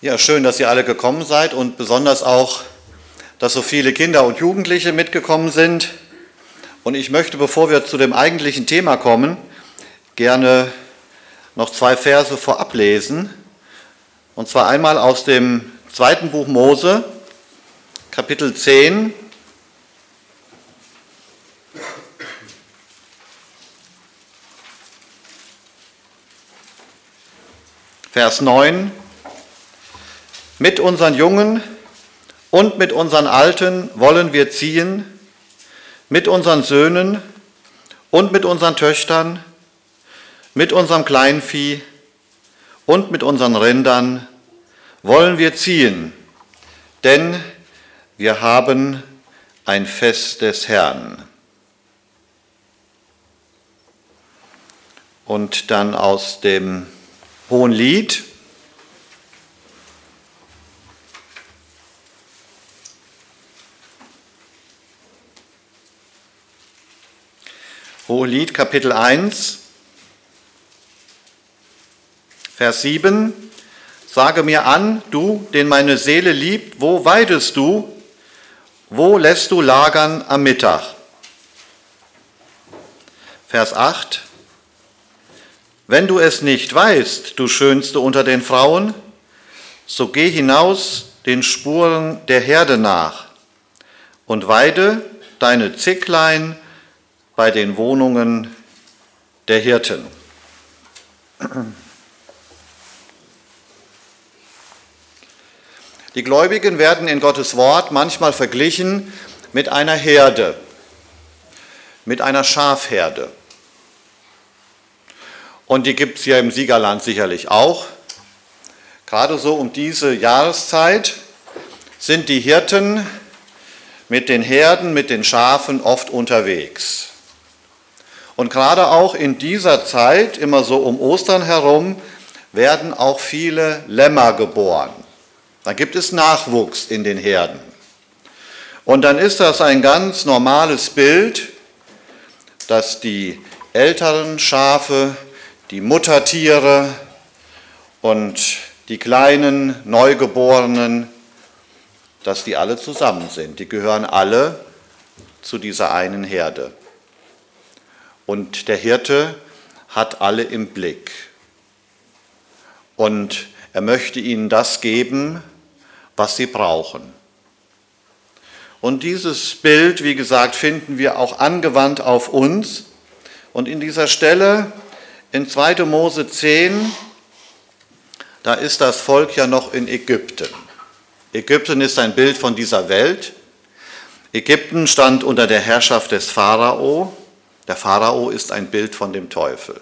Ja, schön, dass ihr alle gekommen seid und besonders auch, dass so viele Kinder und Jugendliche mitgekommen sind. Und ich möchte, bevor wir zu dem eigentlichen Thema kommen, gerne noch 2 Verse vorab lesen. Und zwar einmal aus dem 2. Buch Mose, Kapitel 10, Vers 9. Mit unseren Jungen und mit unseren Alten wollen wir ziehen, mit unseren Söhnen und mit unseren Töchtern, mit unserem Kleinvieh und mit unseren Rindern wollen wir ziehen, denn wir haben ein Fest des Herrn. Und dann aus dem Hohenlied, Hohelied, Kapitel 1, Vers 7. Sage mir an, du, den meine Seele liebt, wo weidest du? Wo lässt du lagern am Mittag? Vers 8. Wenn du es nicht weißt, du Schönste unter den Frauen, so geh hinaus den Spuren der Herde nach und weide deine Zicklein bei den Wohnungen der Hirten. Die Gläubigen werden in Gottes Wort manchmal verglichen mit einer Herde, mit einer Schafherde. Und die gibt es ja im Siegerland sicherlich auch. Gerade so um diese Jahreszeit sind die Hirten mit den Herden, mit den Schafen oft unterwegs. Und gerade auch in dieser Zeit, immer so um Ostern herum, werden auch viele Lämmer geboren. Da gibt es Nachwuchs in den Herden. Und dann ist das ein ganz normales Bild, dass die älteren Schafe, die Muttertiere und die kleinen Neugeborenen, dass die alle zusammen sind. Die gehören alle zu dieser einen Herde. Und der Hirte hat alle im Blick. Und er möchte ihnen das geben, was sie brauchen. Und dieses Bild, wie gesagt, finden wir auch angewandt auf uns. Und in dieser Stelle, in 2. Mose 10, da ist das Volk ja noch in Ägypten. Ägypten ist ein Bild von dieser Welt. Ägypten stand unter der Herrschaft des Pharao. Der Pharao ist ein Bild von dem Teufel.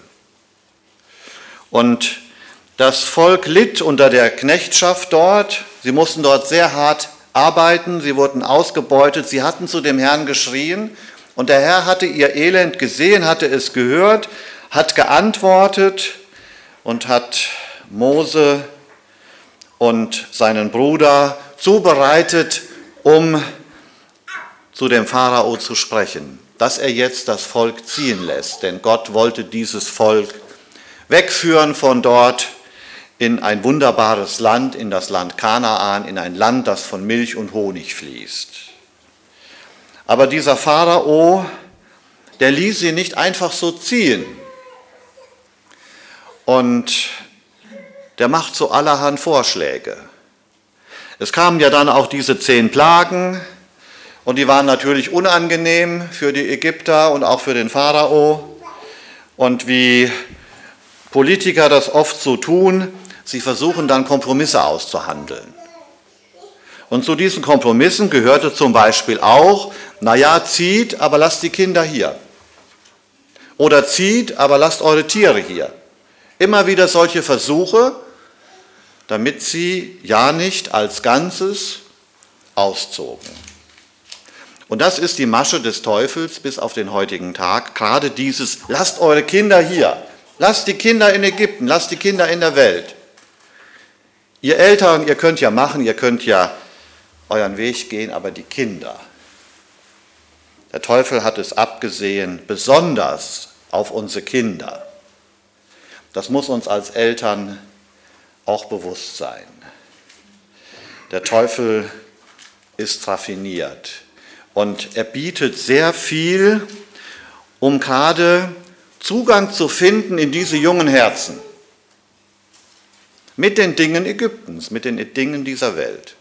Und das Volk litt unter der Knechtschaft dort. Sie mussten dort sehr hart arbeiten, sie wurden ausgebeutet, sie hatten zu dem Herrn geschrien. Und der Herr hatte ihr Elend gesehen, hatte es gehört, hat geantwortet und hat Mose und seinen Bruder zubereitet, um zu dem Pharao zu sprechen, dass er jetzt das Volk ziehen lässt. Denn Gott wollte dieses Volk wegführen von dort in ein wunderbares Land, in das Land Kanaan, in ein Land, das von Milch und Honig fließt. Aber dieser Pharao, der ließ sie nicht einfach so ziehen. Und der macht so allerhand Vorschläge. Es kamen ja dann auch diese 10 Plagen und die waren natürlich unangenehm für die Ägypter und auch für den Pharao. Und wie Politiker das oft so tun, sie versuchen dann Kompromisse auszuhandeln. Und zu diesen Kompromissen gehörte zum Beispiel auch, zieht, aber lasst die Kinder hier. Oder zieht, aber lasst eure Tiere hier. Immer wieder solche Versuche, damit sie ja nicht als Ganzes auszogen. Und das ist die Masche des Teufels bis auf den heutigen Tag. Gerade dieses, lasst eure Kinder hier, lasst die Kinder in Ägypten, lasst die Kinder in der Welt. Ihr Eltern, ihr könnt ja machen, ihr könnt ja euren Weg gehen, aber die Kinder. Der Teufel hat es abgesehen, besonders auf unsere Kinder. Das muss uns als Eltern auch bewusst sein. Der Teufel ist raffiniert und er bietet sehr viel, um gerade Zugang zu finden in diese jungen Herzen. Mit den Dingen Ägyptens, mit den Dingen dieser Welt.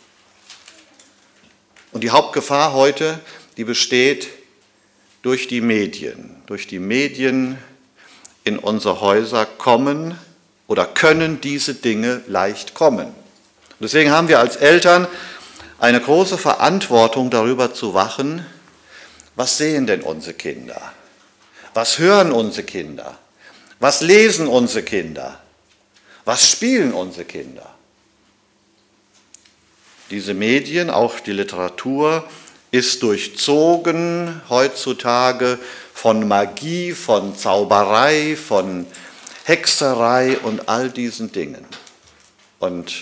Und die Hauptgefahr heute, die besteht durch die Medien. Durch die Medien in unsere Häuser kommen oder können diese Dinge leicht kommen. Und deswegen haben wir als Eltern eine große Verantwortung, darüber zu wachen, was sehen denn unsere Kinder? Was hören unsere Kinder? Was lesen unsere Kinder? Was spielen unsere Kinder? Diese Medien, auch die Literatur, ist durchzogen heutzutage von Magie, von Zauberei, von Hexerei und all diesen Dingen. Und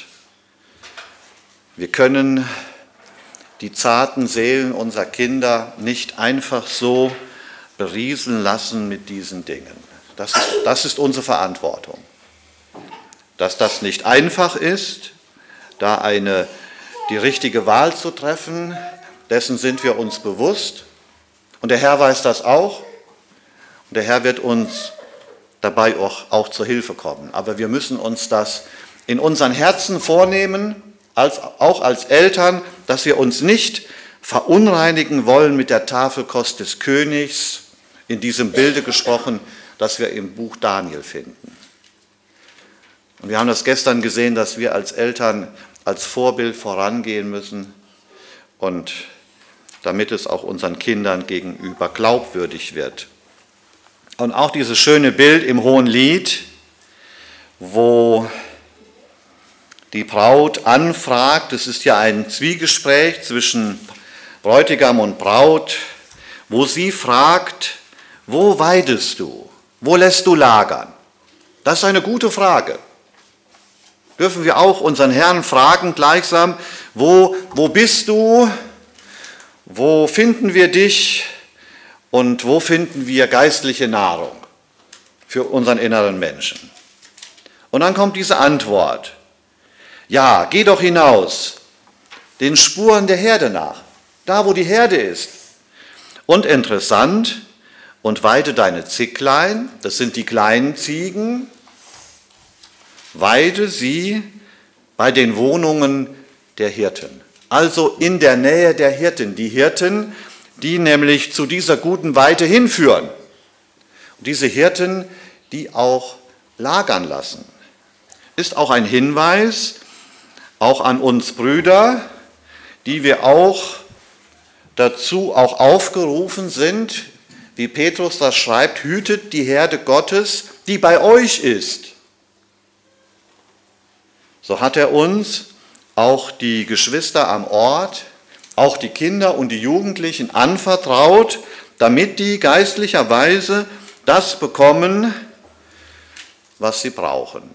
wir können die zarten Seelen unserer Kinder nicht einfach so berieseln lassen mit diesen Dingen. Das ist unsere Verantwortung. Dass das nicht einfach ist, da die richtige Wahl zu treffen, dessen sind wir uns bewusst. Und der Herr weiß das auch. Und der Herr wird uns dabei auch zur Hilfe kommen. Aber wir müssen uns das in unseren Herzen vornehmen, auch als Eltern, dass wir uns nicht verunreinigen wollen mit der Tafelkost des Königs, in diesem Bilde gesprochen, das wir im Buch Daniel finden. Und wir haben das gestern gesehen, dass wir als Eltern als Vorbild vorangehen müssen und damit es auch unseren Kindern gegenüber glaubwürdig wird. Und auch dieses schöne Bild im Hohen Lied, wo die Braut anfragt, es ist ja ein Zwiegespräch zwischen Bräutigam und Braut, wo sie fragt, wo weidest du? Wo lässt du lagern? Das ist eine gute Frage. Dürfen wir auch unseren Herrn fragen gleichsam, wo bist du, wo finden wir dich und wo finden wir geistliche Nahrung für unseren inneren Menschen? Und dann kommt diese Antwort, ja, geh doch hinaus, den Spuren der Herde nach, da wo die Herde ist. Und interessant, und weide deine Zicklein, das sind die kleinen Ziegen, weide sie bei den Wohnungen der Hirten. Also in der Nähe der Hirten. Die Hirten, die nämlich zu dieser guten Weide hinführen. Und diese Hirten, die auch lagern lassen. Ist auch ein Hinweis, auch an uns Brüder, die wir auch dazu auch aufgerufen sind, wie Petrus das schreibt, hütet die Herde Gottes, die bei euch ist. So hat er uns auch die Geschwister am Ort, auch die Kinder und die Jugendlichen anvertraut, damit die geistlicherweise das bekommen, was sie brauchen.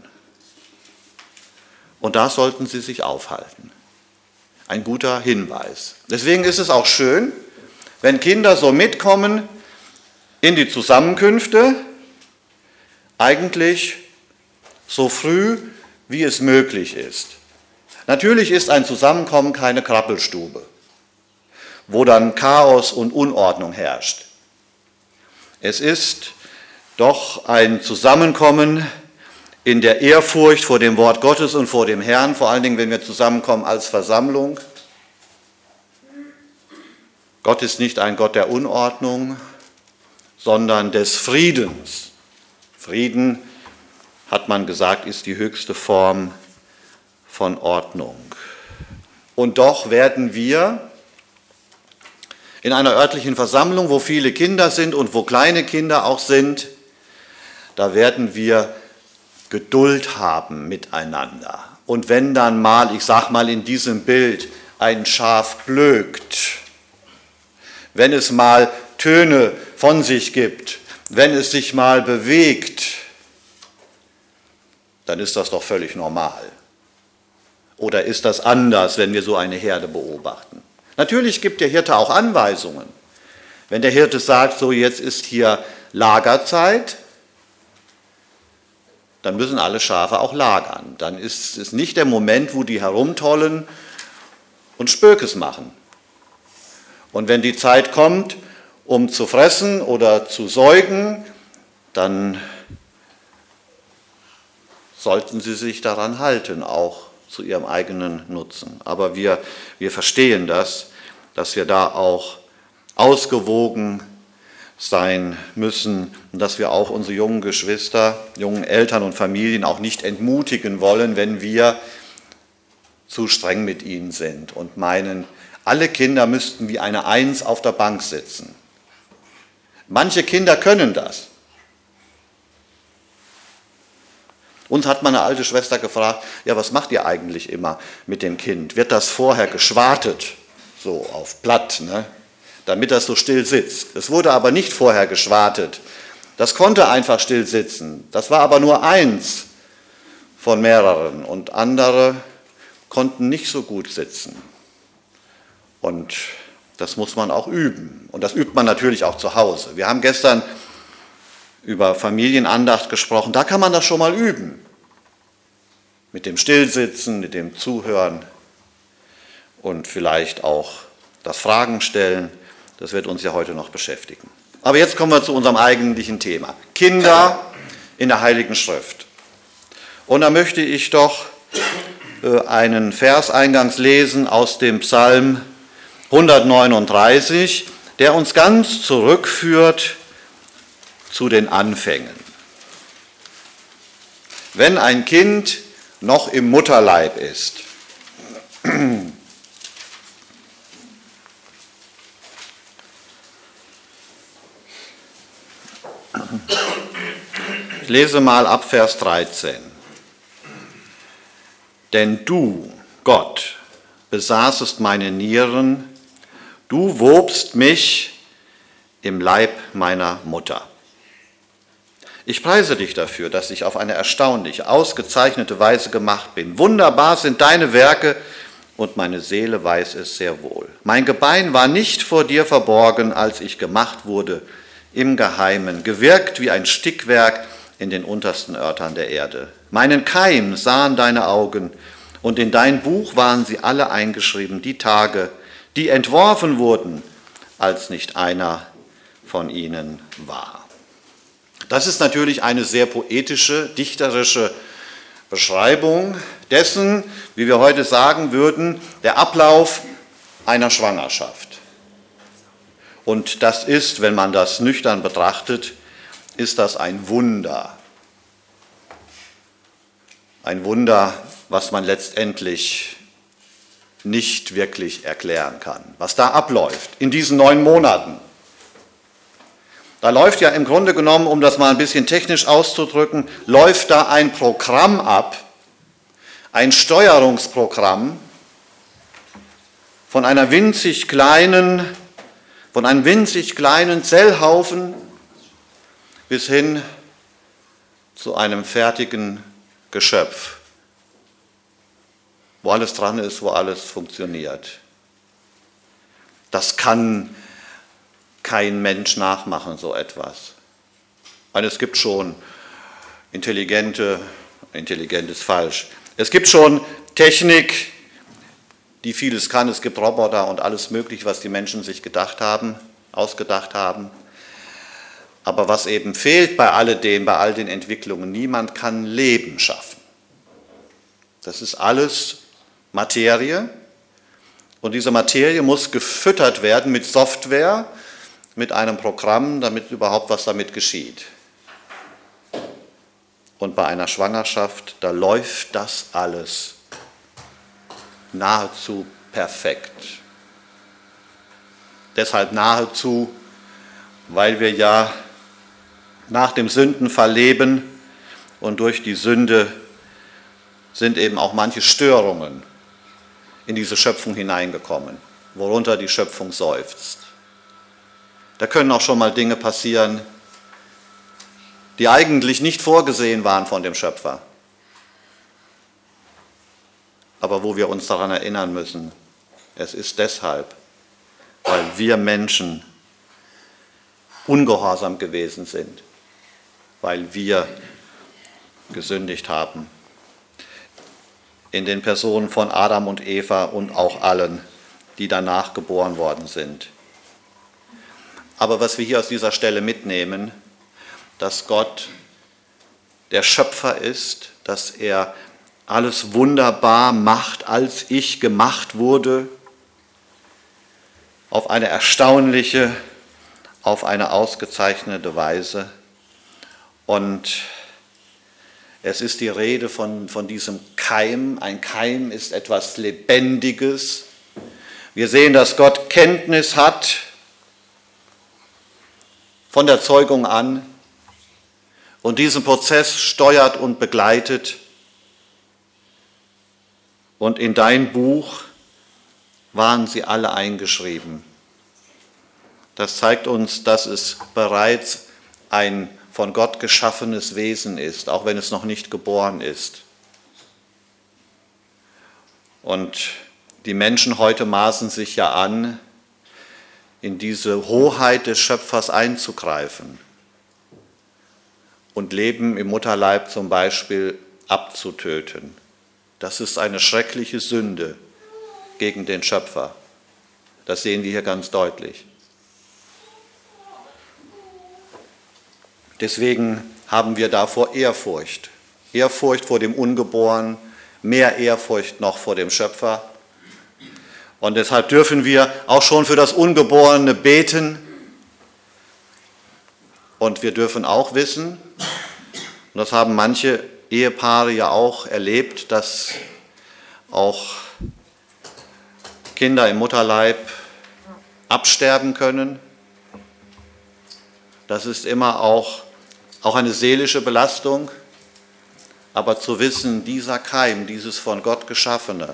Und da sollten sie sich aufhalten. Ein guter Hinweis. Deswegen ist es auch schön, wenn Kinder so mitkommen in die Zusammenkünfte, eigentlich so früh, wie es möglich ist. Natürlich ist ein Zusammenkommen keine Krabbelstube, wo dann Chaos und Unordnung herrscht. Es ist doch ein Zusammenkommen in der Ehrfurcht vor dem Wort Gottes und vor dem Herrn, vor allen Dingen, wenn wir zusammenkommen als Versammlung. Gott ist nicht ein Gott der Unordnung, sondern des Friedens. Frieden, hat man gesagt, ist die höchste Form von Ordnung. Und doch werden wir in einer örtlichen Versammlung, wo viele Kinder sind und wo kleine Kinder auch sind, da werden wir Geduld haben miteinander. Und wenn dann mal, ich sag mal in diesem Bild, ein Schaf blökt, wenn es mal Töne von sich gibt, wenn es sich mal bewegt, dann ist das doch völlig normal. Oder ist das anders, wenn wir so eine Herde beobachten? Natürlich gibt der Hirte auch Anweisungen. Wenn der Hirte sagt, so jetzt ist hier Lagerzeit, dann müssen alle Schafe auch lagern. Dann ist es nicht der Moment, wo die herumtollen und Spökes machen. Und wenn die Zeit kommt, um zu fressen oder zu säugen, dann sollten sie sich daran halten, auch zu ihrem eigenen Nutzen. Aber wir verstehen das, dass wir da auch ausgewogen sein müssen und dass wir auch unsere jungen Geschwister, jungen Eltern und Familien auch nicht entmutigen wollen, wenn wir zu streng mit ihnen sind und meinen, alle Kinder müssten wie eine Eins auf der Bank sitzen. Manche Kinder können das. Uns hat meine alte Schwester gefragt, ja, was macht ihr eigentlich immer mit dem Kind? Wird das vorher geschwartet, so auf Blatt, ne? Damit das so still sitzt? Es wurde aber nicht vorher geschwartet. Das konnte einfach still sitzen. Das war aber nur eins von mehreren und andere konnten nicht so gut sitzen. Und das muss man auch üben. Und das übt man natürlich auch zu Hause. Wir haben gestern über Familienandacht gesprochen, da kann man das schon mal üben. Mit dem Stillsitzen, mit dem Zuhören und vielleicht auch das Fragen stellen. Das wird uns ja heute noch beschäftigen. Aber jetzt kommen wir zu unserem eigentlichen Thema. Kinder in der Heiligen Schrift. Und da möchte ich doch einen Vers eingangs lesen aus dem Psalm 139, der uns ganz zurückführt zu den Anfängen. Wenn ein Kind noch im Mutterleib ist, ich lese mal ab Vers 13. Denn du, Gott, besaßest meine Nieren, du wobst mich im Leib meiner Mutter. Ich preise dich dafür, dass ich auf eine erstaunlich ausgezeichnete Weise gemacht bin. Wunderbar sind deine Werke und meine Seele weiß es sehr wohl. Mein Gebein war nicht vor dir verborgen, als ich gemacht wurde im Geheimen, gewirkt wie ein Stickwerk in den untersten Örtern der Erde. Meinen Keim sahen deine Augen und in dein Buch waren sie alle eingeschrieben, die Tage, die entworfen wurden, als nicht einer von ihnen war. Das ist natürlich eine sehr poetische, dichterische Beschreibung dessen, wie wir heute sagen würden, der Ablauf einer Schwangerschaft. Und das ist, wenn man das nüchtern betrachtet, ist das ein Wunder. Ein Wunder, was man letztendlich nicht wirklich erklären kann. Was da abläuft in diesen 9 Monaten. Da läuft ja im Grunde genommen, um das mal ein bisschen technisch auszudrücken, läuft da ein Programm ab, ein Steuerungsprogramm von einem winzig kleinen Zellhaufen bis hin zu einem fertigen Geschöpf, wo alles dran ist, wo alles funktioniert. Das kann kein Mensch nachmachen, so etwas. Und es gibt schon intelligent ist falsch. Es gibt schon Technik, die vieles kann. Es gibt Roboter und alles Mögliche, was die Menschen sich ausgedacht haben. Aber was eben fehlt bei alledem, bei all den Entwicklungen, niemand kann Leben schaffen. Das ist alles Materie. Und diese Materie muss gefüttert werden mit Software, mit einem Programm, damit überhaupt was damit geschieht. Und bei einer Schwangerschaft, da läuft das alles nahezu perfekt. Deshalb nahezu, weil wir ja nach dem Sündenfall leben und durch die Sünde sind eben auch manche Störungen in diese Schöpfung hineingekommen, worunter die Schöpfung seufzt. Da können auch schon mal Dinge passieren, die eigentlich nicht vorgesehen waren von dem Schöpfer. Aber wo wir uns daran erinnern müssen, es ist deshalb, weil wir Menschen ungehorsam gewesen sind, weil wir gesündigt haben. in den Personen von Adam und Eva und auch allen, die danach geboren worden sind. Aber was wir hier aus dieser Stelle mitnehmen, dass Gott der Schöpfer ist, dass er alles wunderbar macht, als ich gemacht wurde, auf eine erstaunliche, auf eine ausgezeichnete Weise. Und es ist die Rede von diesem Keim. Ein Keim ist etwas Lebendiges. Wir sehen, dass Gott Kenntnis hat von der Zeugung an und diesen Prozess steuert und begleitet. Und in dein Buch waren sie alle eingeschrieben. Das zeigt uns, dass es bereits ein von Gott geschaffenes Wesen ist, auch wenn es noch nicht geboren ist. Und die Menschen heute maßen sich ja an, in diese Hoheit des Schöpfers einzugreifen und Leben im Mutterleib zum Beispiel abzutöten. Das ist eine schreckliche Sünde gegen den Schöpfer. Das sehen wir hier ganz deutlich. Deswegen haben wir davor Ehrfurcht. Ehrfurcht vor dem Ungeborenen, mehr Ehrfurcht noch vor dem Schöpfer. Und deshalb dürfen wir auch schon für das Ungeborene beten. Und wir dürfen auch wissen, und das haben manche Ehepaare ja auch erlebt, dass auch Kinder im Mutterleib absterben können. Das ist immer auch eine seelische Belastung, aber zu wissen, dieser Keim, dieses von Gott Geschaffene,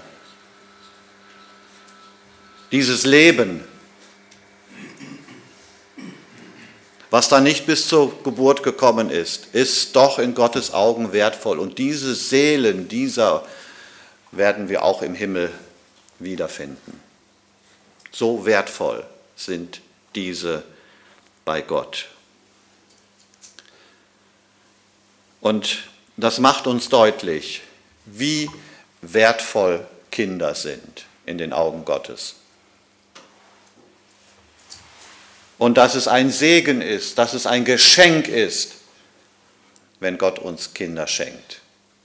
dieses Leben, was da nicht bis zur Geburt gekommen ist doch in Gottes Augen wertvoll. Und diese Seelen dieser werden wir auch im Himmel wiederfinden. So wertvoll sind diese bei Gott. Und das macht uns deutlich, wie wertvoll Kinder sind in den Augen Gottes. Und dass es ein Segen ist, dass es ein Geschenk ist, wenn Gott uns Kinder schenkt.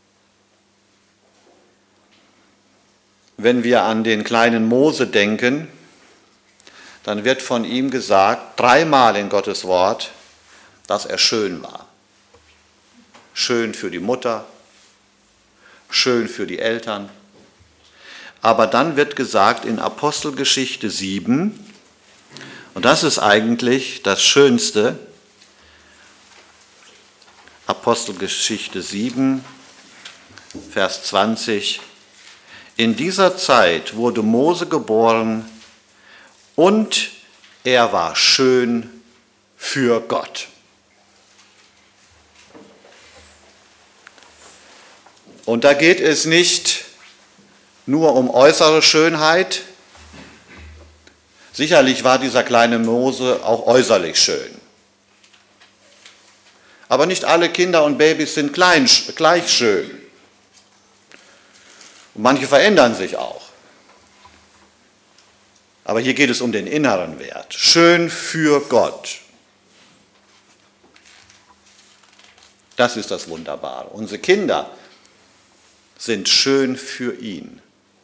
Wenn wir an den kleinen Mose denken, dann wird von ihm gesagt, 3-mal in Gottes Wort, dass er schön war. Schön für die Mutter, schön für die Eltern. Aber dann wird gesagt in Apostelgeschichte 7, und das ist eigentlich das Schönste, Apostelgeschichte 7, Vers 20, in dieser Zeit wurde Mose geboren und er war schön für Gott. Und da geht es nicht nur um äußere Schönheit. Sicherlich war dieser kleine Mose auch äußerlich schön. Aber nicht alle Kinder und Babys sind gleich schön. Und manche verändern sich auch. Aber hier geht es um den inneren Wert. Schön für Gott. Das ist das Wunderbare. Unsere Kinder sind schön für ihn.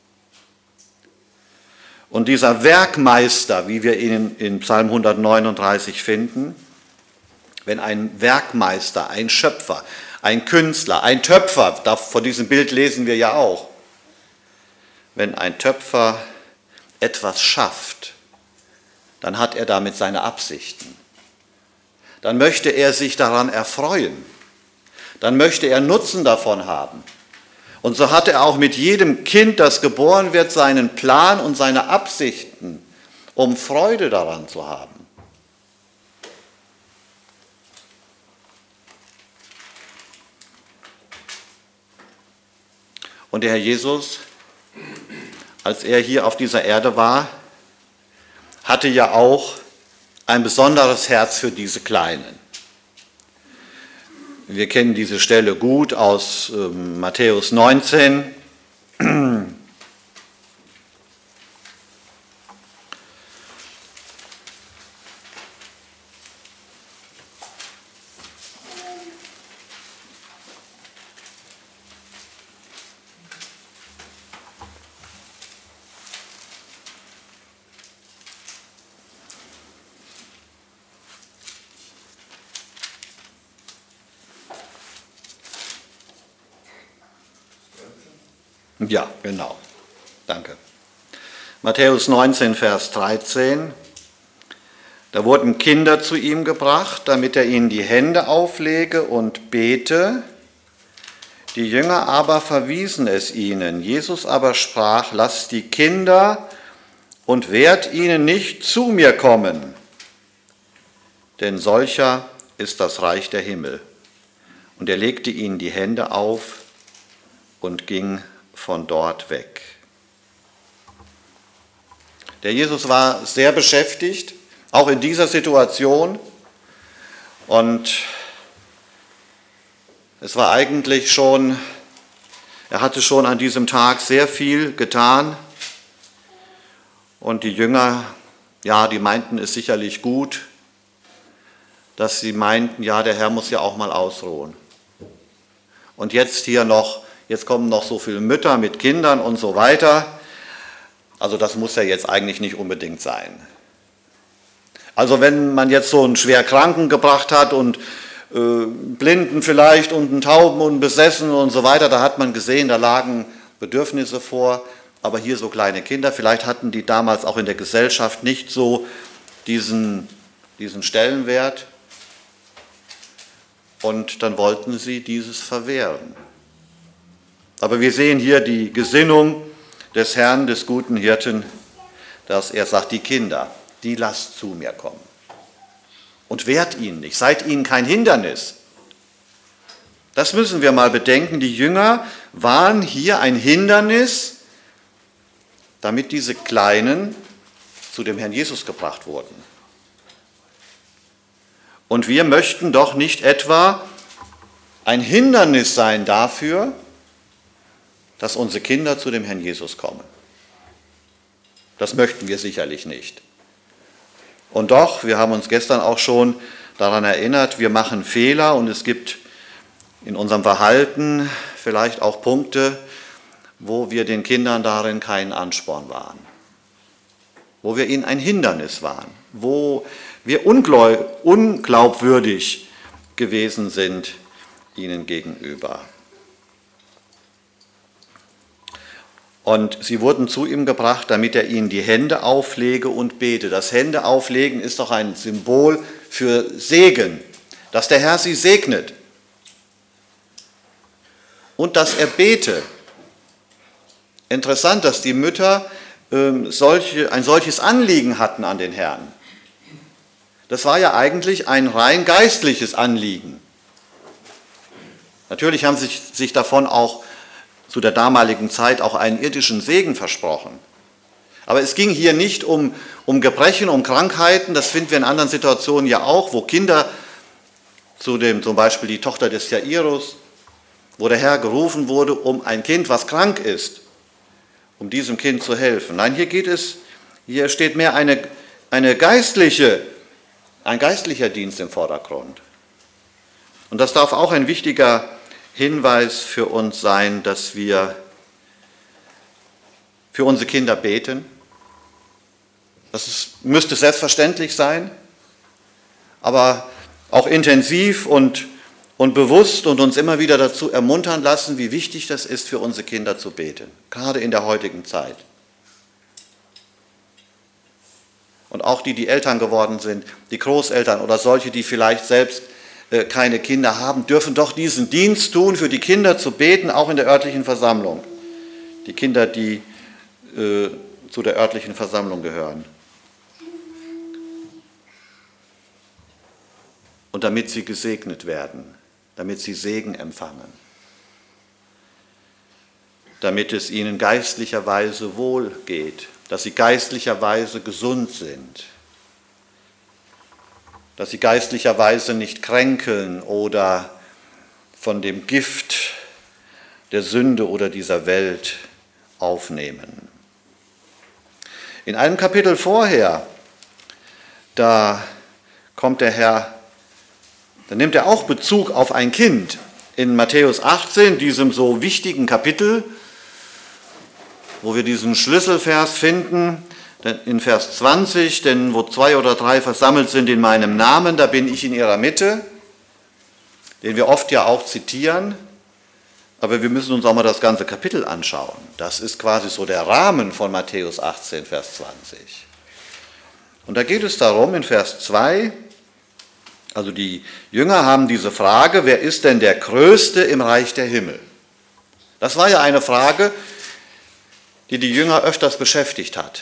Und dieser Werkmeister, wie wir ihn in Psalm 139 finden, wenn ein Werkmeister, ein Schöpfer, ein Künstler, ein Töpfer, von diesem Bild lesen wir ja auch, wenn ein Töpfer etwas schafft, dann hat er damit seine Absichten. Dann möchte er sich daran erfreuen. Dann möchte er Nutzen davon haben. Und so hat er auch mit jedem Kind, das geboren wird, seinen Plan und seine Absichten, um Freude daran zu haben. Und der Herr Jesus, als er hier auf dieser Erde war, hatte ja auch ein besonderes Herz für diese Kleinen. Wir kennen diese Stelle gut aus Matthäus 19. Ja, genau. Danke. Matthäus 19, Vers 13. Da wurden Kinder zu ihm gebracht, damit er ihnen die Hände auflege und bete. Die Jünger aber verwiesen es ihnen. Jesus aber sprach, lasst die Kinder und wehrt ihnen nicht zu mir kommen, denn solcher ist das Reich der Himmel. Und er legte ihnen die Hände auf und ging von dort weg. Der Jesus war sehr beschäftigt, auch in dieser Situation. Und es war eigentlich schon, er hatte schon an diesem Tag sehr viel getan. Und die Jünger, ja, die meinten es sicherlich gut, dass sie meinten, ja, der Herr muss ja auch mal ausruhen. Und jetzt kommen noch so viele Mütter mit Kindern und so weiter. Also das muss ja jetzt eigentlich nicht unbedingt sein. Also wenn man jetzt so einen Schwerkranken gebracht hat und Blinden vielleicht und einen Tauben und einen Besessenen und so weiter, da hat man gesehen, da lagen Bedürfnisse vor. Aber hier so kleine Kinder, vielleicht hatten die damals auch in der Gesellschaft nicht so diesen Stellenwert. Und dann wollten sie dieses verwehren. Aber wir sehen hier die Gesinnung des Herrn, des guten Hirten, dass er sagt, die Kinder, die lasst zu mir kommen. Und wehrt ihnen nicht, seid ihnen kein Hindernis. Das müssen wir mal bedenken. Die Jünger waren hier ein Hindernis, damit diese Kleinen zu dem Herrn Jesus gebracht wurden. Und wir möchten doch nicht etwa ein Hindernis sein dafür, dass unsere Kinder zu dem Herrn Jesus kommen. Das möchten wir sicherlich nicht. Und doch, wir haben uns gestern auch schon daran erinnert, wir machen Fehler und es gibt in unserem Verhalten vielleicht auch Punkte, wo wir den Kindern darin kein Ansporn waren, wo wir ihnen ein Hindernis waren, wo wir unglaubwürdig gewesen sind ihnen gegenüber. Und sie wurden zu ihm gebracht, damit er ihnen die Hände auflege und bete. Das Hände auflegen ist doch ein Symbol für Segen, dass der Herr sie segnet und dass er bete. Interessant, dass die Mütter ein solches Anliegen hatten an den Herrn. Das war ja eigentlich ein rein geistliches Anliegen. Natürlich haben sie sich davon auch zu der damaligen Zeit auch einen irdischen Segen versprochen. Aber es ging hier nicht um Gebrechen, um Krankheiten, das finden wir in anderen Situationen ja auch, wo Kinder, zum Beispiel die Tochter des Jairus, wo der Herr gerufen wurde, um ein Kind, was krank ist, um diesem Kind zu helfen. Nein, hier steht mehr ein geistlicher Dienst im Vordergrund. Und das darf auch ein wichtiger Hinweis für uns sein, dass wir für unsere Kinder beten. Müsste selbstverständlich sein, aber auch intensiv und bewusst und uns immer wieder dazu ermuntern lassen, wie wichtig das ist, für unsere Kinder zu beten, gerade in der heutigen Zeit. Und auch die Eltern geworden sind, die Großeltern oder solche, die vielleicht selbst keine Kinder haben, dürfen doch diesen Dienst tun, für die Kinder zu beten, auch in der örtlichen Versammlung. Die Kinder, die zu der örtlichen Versammlung gehören. Und damit sie gesegnet werden, damit sie Segen empfangen, damit es ihnen geistlicherweise wohl geht, dass sie geistlicherweise gesund sind, dass sie geistlicherweise nicht kränkeln oder von dem Gift der Sünde oder dieser Welt aufnehmen. In einem Kapitel vorher, da nimmt er auch Bezug auf ein Kind. In Matthäus 18, diesem so wichtigen Kapitel, wo wir diesen Schlüsselvers finden, in Vers 20, denn wo 2 oder 3 versammelt sind in meinem Namen, da bin ich in ihrer Mitte, den wir oft ja auch zitieren, aber wir müssen uns auch mal das ganze Kapitel anschauen. Das ist quasi so der Rahmen von Matthäus 18, Vers 20. Und da geht es darum, in Vers 2, also die Jünger haben diese Frage, wer ist denn der Größte im Reich der Himmel? Das war ja eine Frage, die die Jünger öfters beschäftigt hat.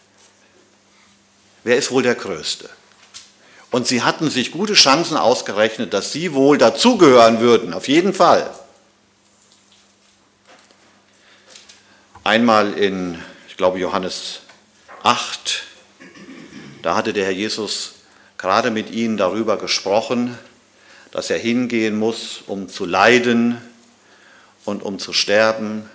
Wer ist wohl der Größte? Und sie hatten sich gute Chancen ausgerechnet, dass sie wohl dazugehören würden, auf jeden Fall. Einmal in, ich glaube, Johannes 8, da hatte der Herr Jesus gerade mit ihnen darüber gesprochen, dass er hingehen muss, um zu leiden und um zu sterben.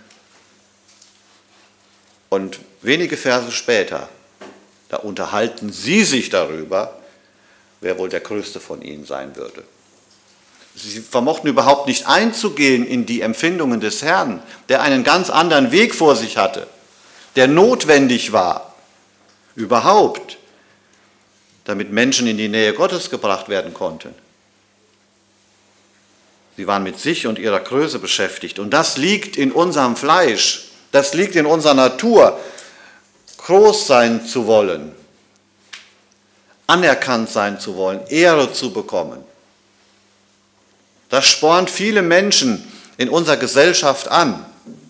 Und wenige Verse später, da unterhalten sie sich darüber, wer wohl der Größte von ihnen sein würde. Sie vermochten überhaupt nicht einzugehen in die Empfindungen des Herrn, der einen ganz anderen Weg vor sich hatte, der notwendig war, überhaupt, damit Menschen in die Nähe Gottes gebracht werden konnten. Sie waren mit sich und ihrer Größe beschäftigt. Und das liegt in unserem Fleisch, das liegt in unserer Natur, groß sein zu wollen, anerkannt sein zu wollen, Ehre zu bekommen. Das spornt viele Menschen in unserer Gesellschaft an.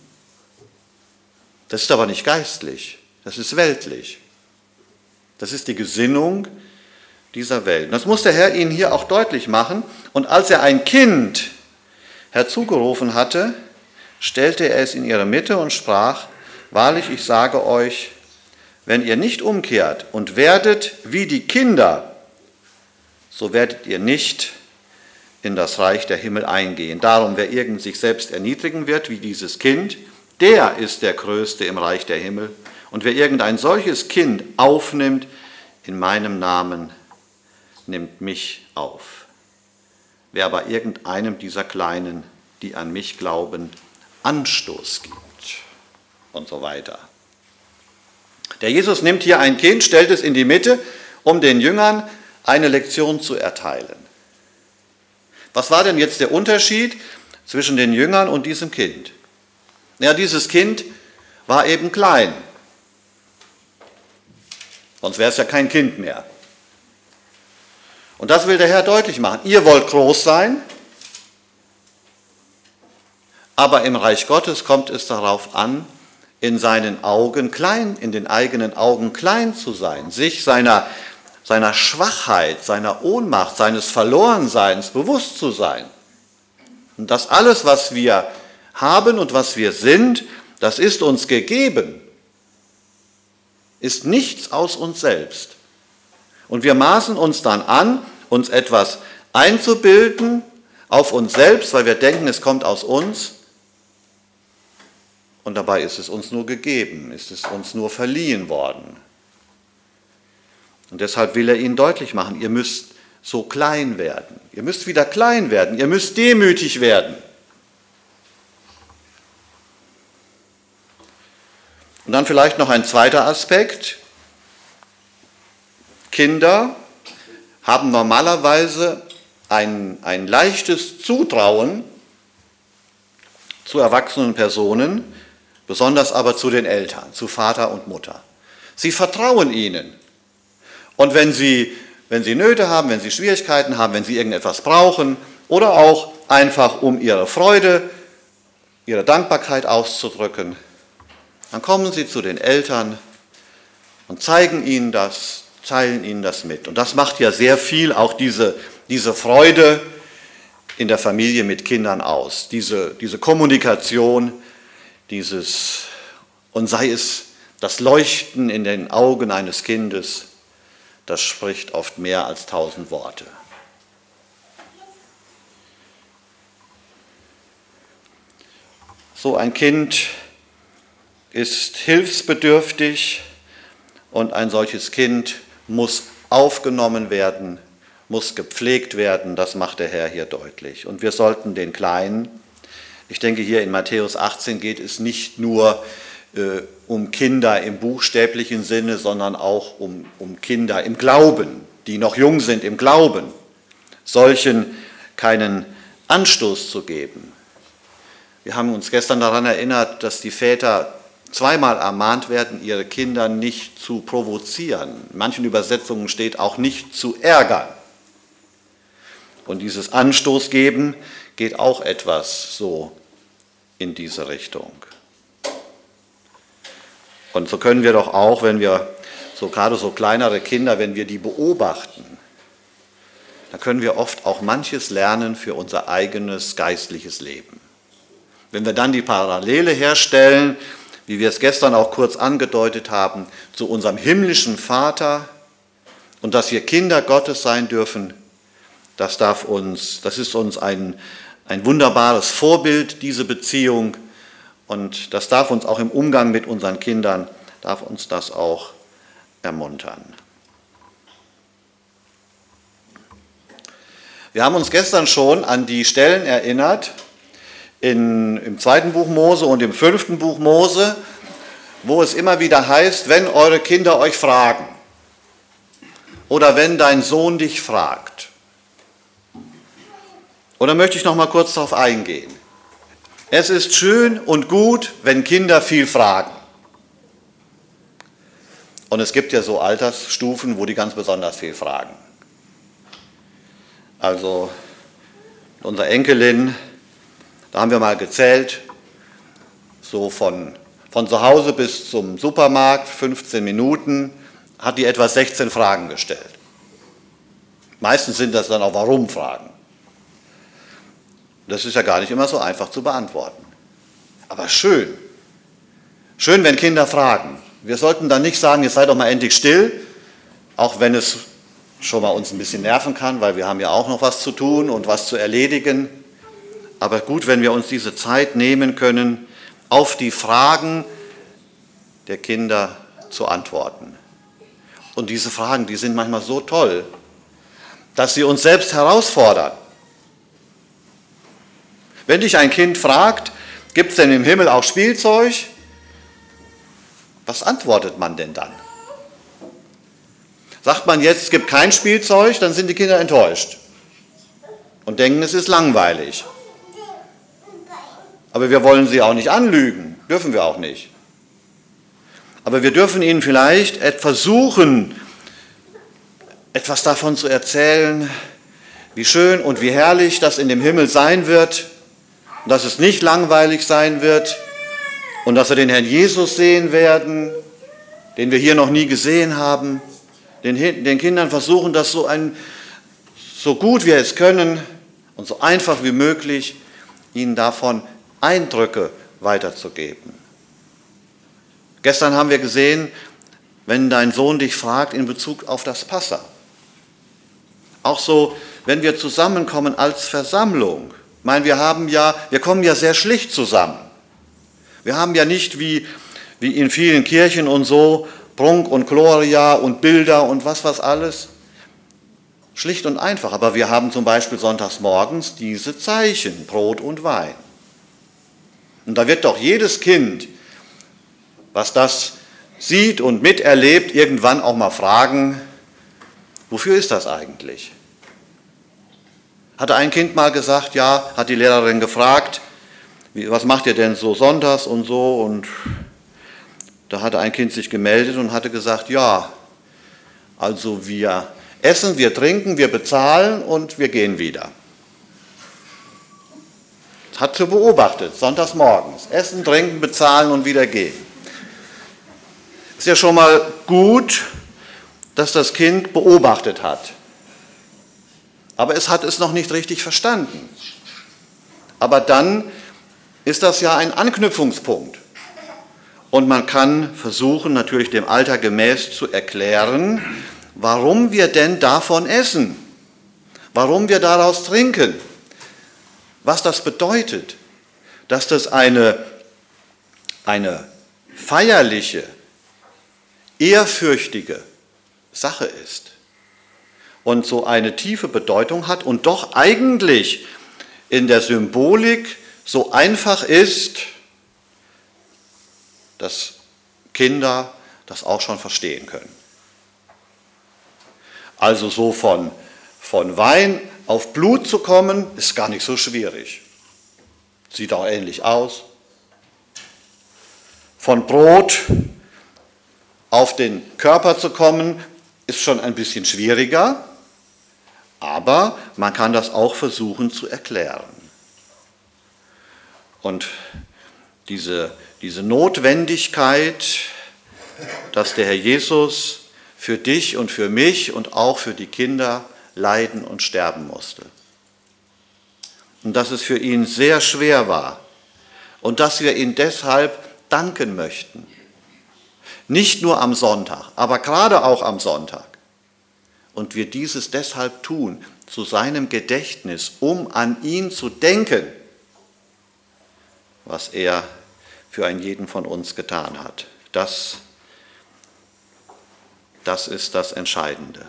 Das ist aber nicht geistlich, das ist weltlich. Das ist die Gesinnung dieser Welt. Und das muss der Herr ihnen hier auch deutlich machen. Und als er ein Kind herzugerufen hatte, stellte er es in ihre Mitte und sprach, wahrlich, ich sage euch, wenn ihr nicht umkehrt und werdet wie die Kinder, so werdet ihr nicht in das Reich der Himmel eingehen. Darum, wer irgend sich selbst erniedrigen wird, wie dieses Kind, der ist der Größte im Reich der Himmel. Und wer irgendein solches Kind aufnimmt, in meinem Namen, nimmt mich auf. Wer aber irgendeinem dieser Kleinen, die an mich glauben, Anstoß gibt und so weiter. Der Jesus nimmt hier ein Kind, stellt es in die Mitte, um den Jüngern eine Lektion zu erteilen. Was war denn jetzt der Unterschied zwischen den Jüngern und diesem Kind? Ja, dieses Kind war eben klein. Sonst wäre es ja kein Kind mehr. Und das will der Herr deutlich machen. Ihr wollt groß sein, aber im Reich Gottes kommt es darauf an, in seinen Augen klein, in den eigenen Augen klein zu sein, sich seiner Schwachheit, seiner Ohnmacht, seines Verlorenseins bewusst zu sein. Und das alles, was wir haben und was wir sind, das ist uns gegeben, ist nichts aus uns selbst. Und wir maßen uns dann an, uns etwas einzubilden auf uns selbst, weil wir denken, es kommt aus uns. Und dabei ist es uns nur gegeben, ist es uns nur verliehen worden. Und deshalb will er ihnen deutlich machen, ihr müsst so klein werden. Ihr müsst wieder klein werden, ihr müsst demütig werden. Und dann vielleicht noch ein zweiter Aspekt. Kinder haben normalerweise ein leichtes Zutrauen zu erwachsenen Personen, besonders aber zu den Eltern, zu Vater und Mutter. Sie vertrauen ihnen. Und wenn sie Nöte haben, wenn sie Schwierigkeiten haben, wenn sie irgendetwas brauchen oder auch einfach um ihre Freude, ihre Dankbarkeit auszudrücken, dann kommen sie zu den Eltern und zeigen ihnen das, teilen ihnen das mit. Und das macht ja sehr viel auch diese Freude in der Familie mit Kindern aus. Diese Kommunikation, und sei es das Leuchten in den Augen eines Kindes, das spricht oft mehr als 1000 Worte. So ein Kind ist hilfsbedürftig und ein solches Kind muss aufgenommen werden, muss gepflegt werden, das macht der Herr hier deutlich. Und wir sollten den Kleinen, ich denke hier in Matthäus 18 geht es nicht nur um Kinder im buchstäblichen Sinne, sondern auch um Kinder im Glauben, die noch jung sind im Glauben, solchen keinen Anstoß zu geben. Wir haben uns gestern daran erinnert, dass die Väter zweimal ermahnt werden, ihre Kinder nicht zu provozieren. In manchen Übersetzungen steht auch nicht zu ärgern. Und dieses Anstoß geben geht auch etwas so in diese Richtung. Und so können wir doch auch, wenn wir so gerade so kleinere Kinder, wenn wir die beobachten, da können wir oft auch manches lernen für unser eigenes geistliches Leben. Wenn wir dann die Parallele herstellen, wie wir es gestern auch kurz angedeutet haben, zu unserem himmlischen Vater und dass wir Kinder Gottes sein dürfen, das ist uns ein wunderbares Vorbild, diese Beziehung, und das darf uns auch im Umgang mit unseren Kindern, darf uns das auch ermuntern. Wir haben uns gestern schon an die Stellen erinnert, im 2. Buch Mose und im 5. Buch Mose, wo es immer wieder heißt, wenn eure Kinder euch fragen oder wenn dein Sohn dich fragt. Und da möchte ich noch mal kurz darauf eingehen. Es ist schön und gut, wenn Kinder viel fragen. Und es gibt ja so Altersstufen, wo die ganz besonders viel fragen. Also unsere Enkelin, da haben wir mal gezählt, so von zu Hause bis zum Supermarkt, 15 Minuten, hat die etwa 16 Fragen gestellt. Meistens sind das dann auch Warum-Fragen. Das ist ja gar nicht immer so einfach zu beantworten. Aber schön, wenn Kinder fragen. Wir sollten dann nicht sagen, jetzt seid doch mal endlich still, auch wenn es schon mal uns ein bisschen nerven kann, weil wir haben ja auch noch was zu tun und was zu erledigen. Aber gut, wenn wir uns diese Zeit nehmen können, auf die Fragen der Kinder zu antworten. Und diese Fragen, die sind manchmal so toll, dass sie uns selbst herausfordern. Wenn dich ein Kind fragt, gibt es denn im Himmel auch Spielzeug? Was antwortet man denn dann? Sagt man jetzt, es gibt kein Spielzeug, dann sind die Kinder enttäuscht und denken, es ist langweilig. Aber wir wollen sie auch nicht anlügen, dürfen wir auch nicht. Aber wir dürfen ihnen vielleicht versuchen, etwas davon zu erzählen, wie schön und wie herrlich das in dem Himmel sein wird, dass es nicht langweilig sein wird und dass wir den Herrn Jesus sehen werden, den wir hier noch nie gesehen haben. Den Kindern versuchen, das so gut wir es können und so einfach wie möglich, ihnen davon Eindrücke weiterzugeben. Gestern haben wir gesehen, wenn dein Sohn dich fragt in Bezug auf das Passa. Auch so, wenn wir zusammenkommen als Versammlung. Ich meine, wir kommen ja sehr schlicht zusammen. Wir haben ja nicht wie in vielen Kirchen und so Prunk und Gloria und Bilder und was alles. Schlicht und einfach. Aber wir haben zum Beispiel sonntags morgens diese Zeichen, Brot und Wein. Und da wird doch jedes Kind, was das sieht und miterlebt, irgendwann auch mal fragen, wofür ist das eigentlich? Hatte ein Kind mal gesagt, ja, hat die Lehrerin gefragt, was macht ihr denn so sonntags und so? Und da hatte ein Kind sich gemeldet und hatte gesagt, ja, also wir essen, wir trinken, wir bezahlen und wir gehen wieder. Das hat sie beobachtet, sonntags morgens. Essen, trinken, bezahlen und wieder gehen. Ist ja schon mal gut, dass das Kind beobachtet hat. Aber es hat es noch nicht richtig verstanden. Aber dann ist das ja ein Anknüpfungspunkt. Und man kann versuchen, natürlich dem Alter gemäß zu erklären, warum wir denn davon essen, warum wir daraus trinken, was das bedeutet, dass das eine feierliche, ehrfürchtige Sache ist und so eine tiefe Bedeutung hat und doch eigentlich in der Symbolik so einfach ist, dass Kinder das auch schon verstehen können. Also so von Wein auf Blut zu kommen, ist gar nicht so schwierig. Sieht auch ähnlich aus. Von Brot auf den Körper zu kommen, ist schon ein bisschen schwieriger, aber man kann das auch versuchen zu erklären. Und diese Notwendigkeit, dass der Herr Jesus für dich und für mich und auch für die Kinder leiden und sterben musste. Und dass es für ihn sehr schwer war und dass wir ihn deshalb danken möchten. Nicht nur am Sonntag, aber gerade auch am Sonntag. Und wir dieses deshalb tun, zu seinem Gedächtnis, um an ihn zu denken, was er für einen jeden von uns getan hat. Das ist das Entscheidende.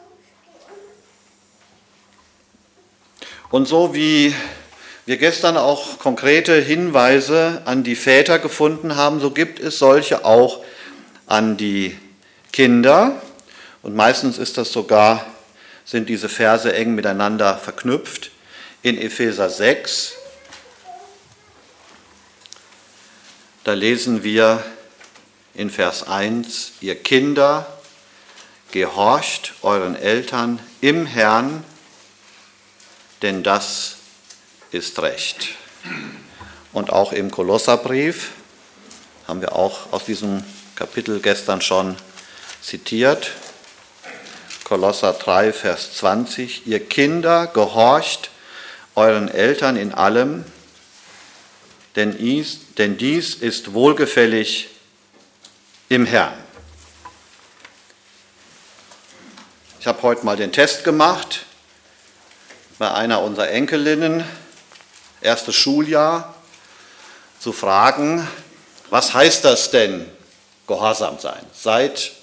Und so wie wir gestern auch konkrete Hinweise an die Väter gefunden haben, so gibt es solche auch an die Kinder. Und meistens sind diese Verse eng miteinander verknüpft. In Epheser 6, da lesen wir in Vers 1, ihr Kinder, gehorcht euren Eltern im Herrn, denn das ist Recht. Und auch im Kolosserbrief haben wir auch aus diesem Kapitel gestern schon zitiert. Kolosser 3, Vers 20. Ihr Kinder, gehorcht euren Eltern in allem, denn dies ist wohlgefällig im Herrn. Ich habe heute mal den Test gemacht bei einer unserer Enkelinnen, erstes Schuljahr, zu fragen, was heißt das denn, gehorsam sein? Seid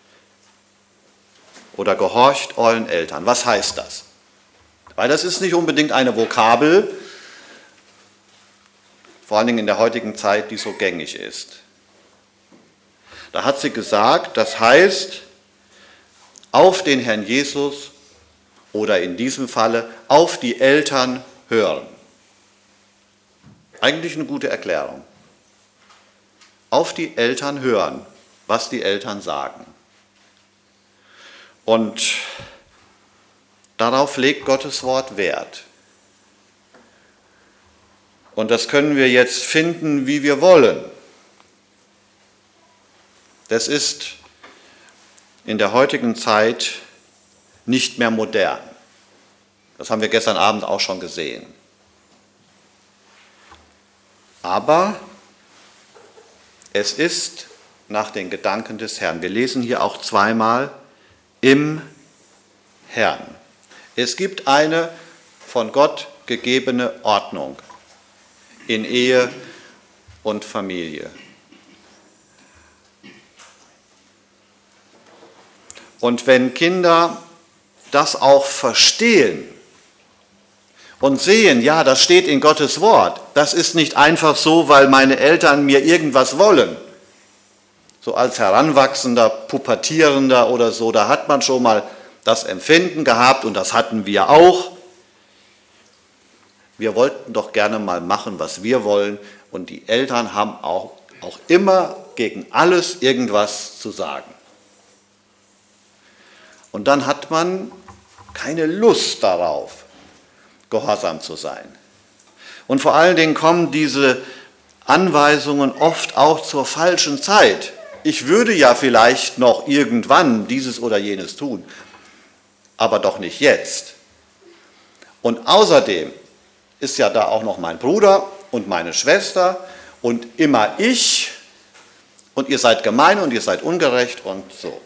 oder gehorcht euren Eltern. Was heißt das? Weil das ist nicht unbedingt eine Vokabel, vor allen Dingen in der heutigen Zeit, die so gängig ist. Da hat sie gesagt, das heißt, auf den Herrn Jesus oder in diesem Falle auf die Eltern hören. Eigentlich eine gute Erklärung. Auf die Eltern hören, was die Eltern sagen. Und darauf legt Gottes Wort Wert. Und das können wir jetzt finden, wie wir wollen. Das ist in der heutigen Zeit nicht mehr modern. Das haben wir gestern Abend auch schon gesehen. Aber es ist nach den Gedanken des Herrn. Wir lesen hier auch zweimal im Herrn. Es gibt eine von Gott gegebene Ordnung in Ehe und Familie. Und wenn Kinder das auch verstehen und sehen, ja, das steht in Gottes Wort, das ist nicht einfach so, weil meine Eltern mir irgendwas wollen, so als Heranwachsender, Pubertierender oder so, da hat man schon mal das Empfinden gehabt und das hatten wir auch. Wir wollten doch gerne mal machen, was wir wollen und die Eltern haben auch immer gegen alles irgendwas zu sagen. Und dann hat man keine Lust darauf, gehorsam zu sein. Und vor allen Dingen kommen diese Anweisungen oft auch zur falschen Zeit. Ich würde ja vielleicht noch irgendwann dieses oder jenes tun, aber doch nicht jetzt. Und außerdem ist ja da auch noch mein Bruder und meine Schwester und immer ich und ihr seid gemein und ihr seid ungerecht und so.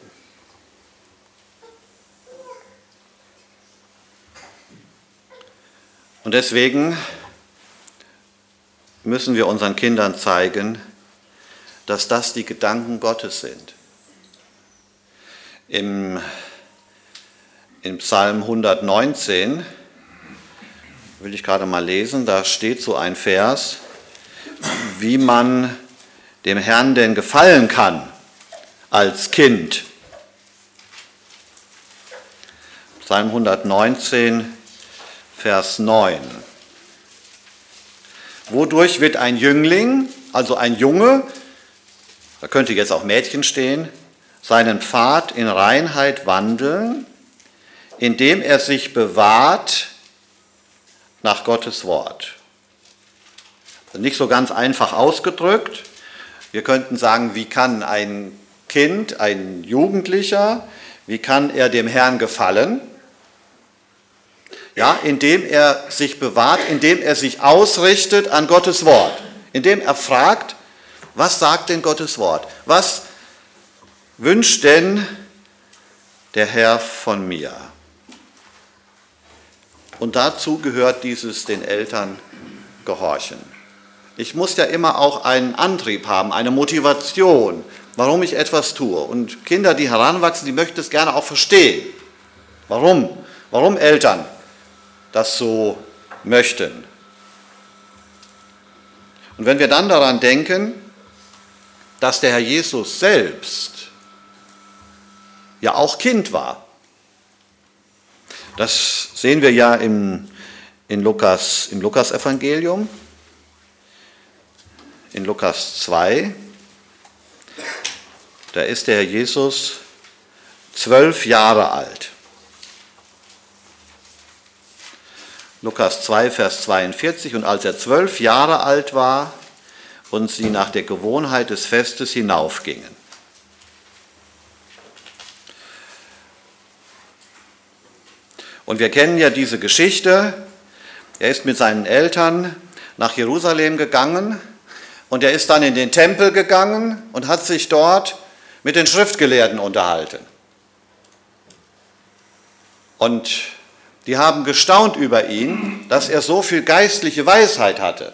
Und deswegen müssen wir unseren Kindern zeigen, dass das die Gedanken Gottes sind. Im Psalm 119 will ich gerade mal lesen, da steht so ein Vers, wie man dem Herrn denn gefallen kann als Kind. Psalm 119, Vers 9. Wodurch wird ein Jüngling, also ein Junge, da könnte jetzt auch Mädchen stehen, seinen Pfad in Reinheit wandeln, indem er sich bewahrt nach Gottes Wort. Nicht so ganz einfach ausgedrückt. Wir könnten sagen, wie kann ein Kind, ein Jugendlicher, wie kann er dem Herrn gefallen? Ja, indem er sich bewahrt, indem er sich ausrichtet an Gottes Wort, indem er fragt, was sagt denn Gottes Wort? Was wünscht denn der Herr von mir? Und dazu gehört dieses den Eltern gehorchen. Ich muss ja immer auch einen Antrieb haben, eine Motivation, warum ich etwas tue. Und Kinder, die heranwachsen, die möchten es gerne auch verstehen. Warum? Warum Eltern das so möchten. Und wenn wir dann daran denken, dass der Herr Jesus selbst ja auch Kind war, das sehen wir ja im Lukas-Evangelium, in Lukas 2, da ist der Herr Jesus 12 Jahre alt. Lukas 2, Vers 42, und als er 12 Jahre alt war und sie nach der Gewohnheit des Festes hinaufgingen. Und wir kennen ja diese Geschichte, er ist mit seinen Eltern nach Jerusalem gegangen und er ist dann in den Tempel gegangen und hat sich dort mit den Schriftgelehrten unterhalten. Und die haben gestaunt über ihn, dass er so viel geistliche Weisheit hatte.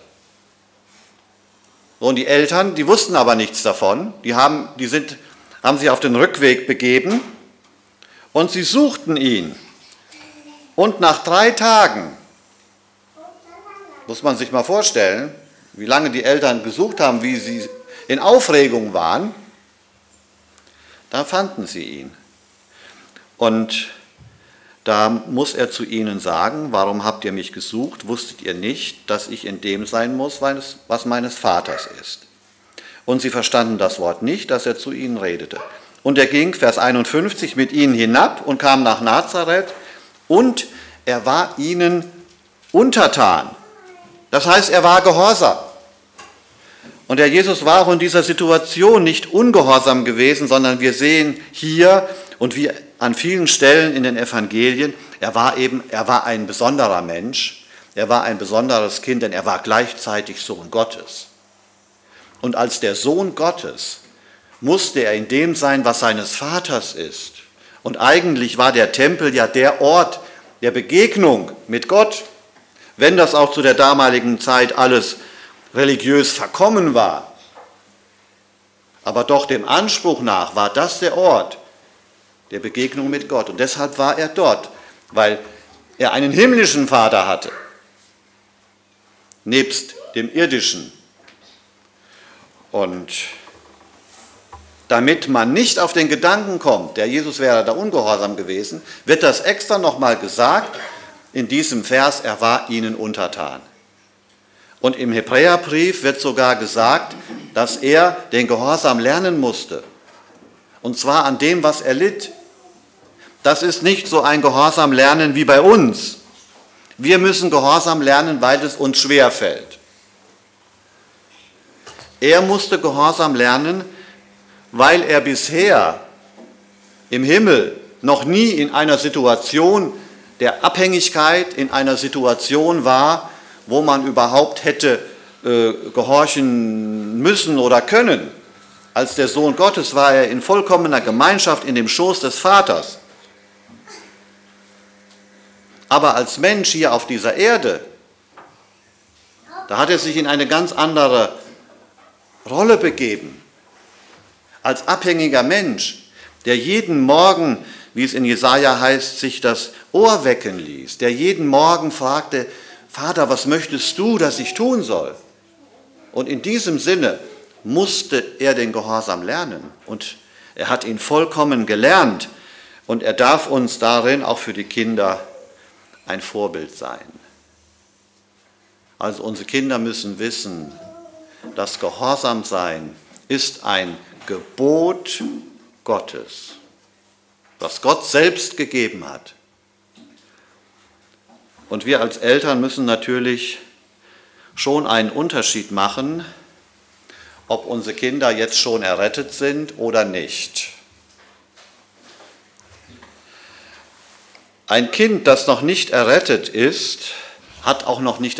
Und die Eltern, die wussten aber nichts davon, haben sich auf den Rückweg begeben und sie suchten ihn. Und nach 3 Tagen, muss man sich mal vorstellen, wie lange die Eltern gesucht haben, wie sie in Aufregung waren, da fanden sie ihn. Und da muss er zu ihnen sagen, warum habt ihr mich gesucht? Wusstet ihr nicht, dass ich in dem sein muss, was meines Vaters ist? Und sie verstanden das Wort nicht, dass er zu ihnen redete. Und er ging, Vers 51, mit ihnen hinab und kam nach Nazareth und er war ihnen untertan. Das heißt, er war gehorsam. Und der Jesus war auch in dieser Situation nicht ungehorsam gewesen, sondern wir sehen hier und wie an vielen Stellen in den Evangelien, er war ein besonderer Mensch, er war ein besonderes Kind, denn er war gleichzeitig Sohn Gottes. Und als der Sohn Gottes musste er in dem sein, was seines Vaters ist. Und eigentlich war der Tempel ja der Ort der Begegnung mit Gott, wenn das auch zu der damaligen Zeit alles religiös verkommen war. Aber doch dem Anspruch nach war das der Ort der Begegnung mit Gott. Und deshalb war er dort, weil er einen himmlischen Vater hatte, nebst dem irdischen. Und damit man nicht auf den Gedanken kommt, der Jesus wäre da ungehorsam gewesen, wird das extra nochmal gesagt in diesem Vers, er war ihnen untertan. Und im Hebräerbrief wird sogar gesagt, dass er den Gehorsam lernen musste. Und zwar an dem, was er litt. Das ist nicht so ein Gehorsam lernen wie bei uns. Wir müssen Gehorsam lernen, weil es uns schwerfällt. Er musste Gehorsam lernen, weil er bisher im Himmel noch nie in einer Situation der Abhängigkeit, in einer Situation war, wo man überhaupt hätte gehorchen müssen oder können. Als der Sohn Gottes war er in vollkommener Gemeinschaft in dem Schoß des Vaters. Aber als Mensch hier auf dieser Erde, da hat er sich in eine ganz andere Rolle begeben. als abhängiger Mensch, der jeden Morgen, wie es in Jesaja heißt, sich das Ohr wecken ließ, der jeden Morgen fragte, Vater, was möchtest du, dass ich tun soll? Und in diesem Sinne musste er den Gehorsam lernen und er hat ihn vollkommen gelernt und er darf uns darin auch für die Kinder ein Vorbild sein. Also unsere Kinder müssen wissen, dass Gehorsam sein ist ein Gebot Gottes, was Gott selbst gegeben hat. Und wir als Eltern müssen natürlich schon einen Unterschied machen, ob unsere Kinder jetzt schon errettet sind oder nicht. Ein Kind, das noch nicht errettet ist, hat auch noch nicht